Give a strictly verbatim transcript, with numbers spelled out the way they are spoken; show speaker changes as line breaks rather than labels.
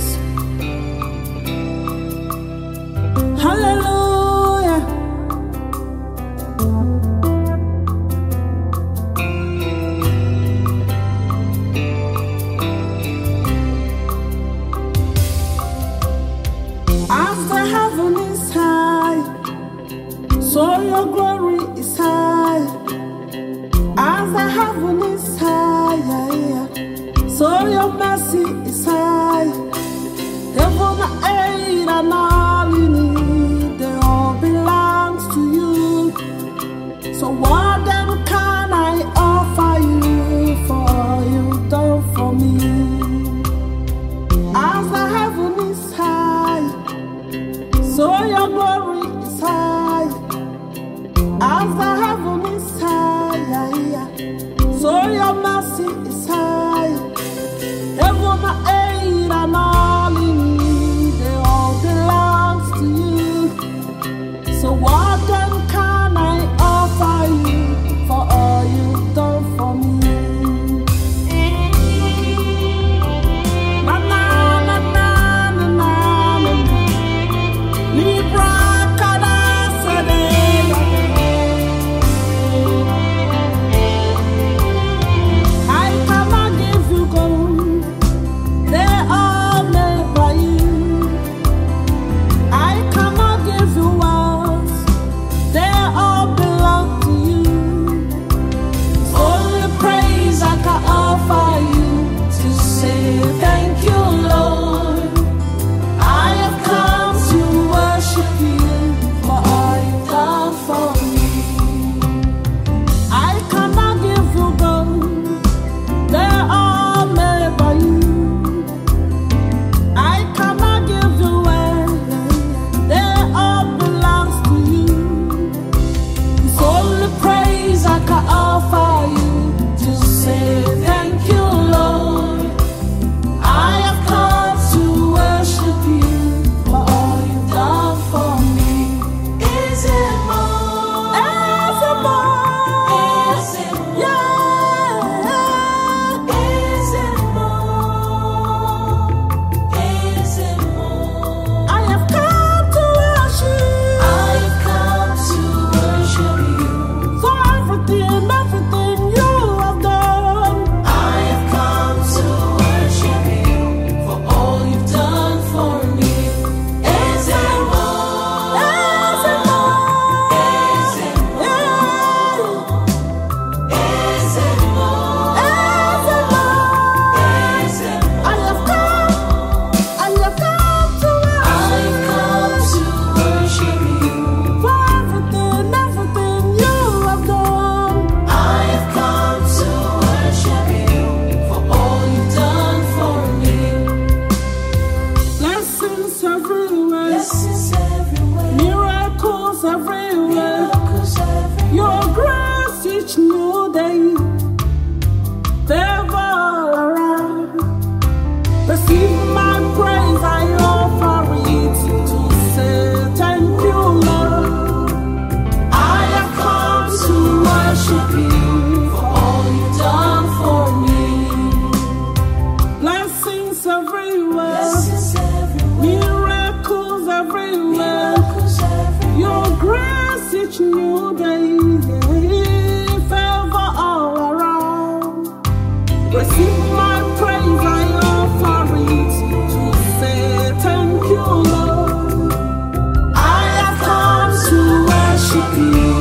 Jesus. Hallelujah. As the heaven is high, so your glory is high. As the heaven is high, yeah, yeah. So your mercy is high. Heaven and earth and all you need, they all belongs to you. So what then can I offer you for all you've done for me? As the heaven is high, so your glory is high. As the heaven is high, yeah, yeah. So your mercy is high. Heaven and earth and all in me, they all belongs to you. So what then can I offer you for all you've done for me? Na na na na na na na. Libra kada sede. I cannot give you gold, they are made by you. I cannot give you wealth, they all belong to you. Only praise I can offer you to say thank you, Lord. I have come to worship you for all you've done for me. I cannot give you gold, they are made by you. I cannot give you wealth, they all belongs to you. It's only praise I can offer you to say thank you, Lord. I have come to worship you for all you've done for me. Is it more? Is it more? Is it more? Yeah. Is it more? Is it more? I have come to worship. I have come to worship you for everything, everything you have done. I have come to worship you for all you've done for me. Is it more? Is it more? Is it more? Is it more? Is it more? Is it more? I have come, I have come to worship. I have come to worship you for everything, everything you have done. I have come to worship you for all you've done for me. Blessings everywhere, blessings everywhere, miracles everywhere, miracles everywhere. Your grace each new day, favor all around. Receive my praise, I offer it to say thank you, Lord. I have come to worship you for all you've done for me. Blessings everywhere, blessings everywhere, miracles everywhere, miracles everywhere. Your grace each new day, favor all around. Receive my praise, I offer it to say thank you, Lord. I have come to worship you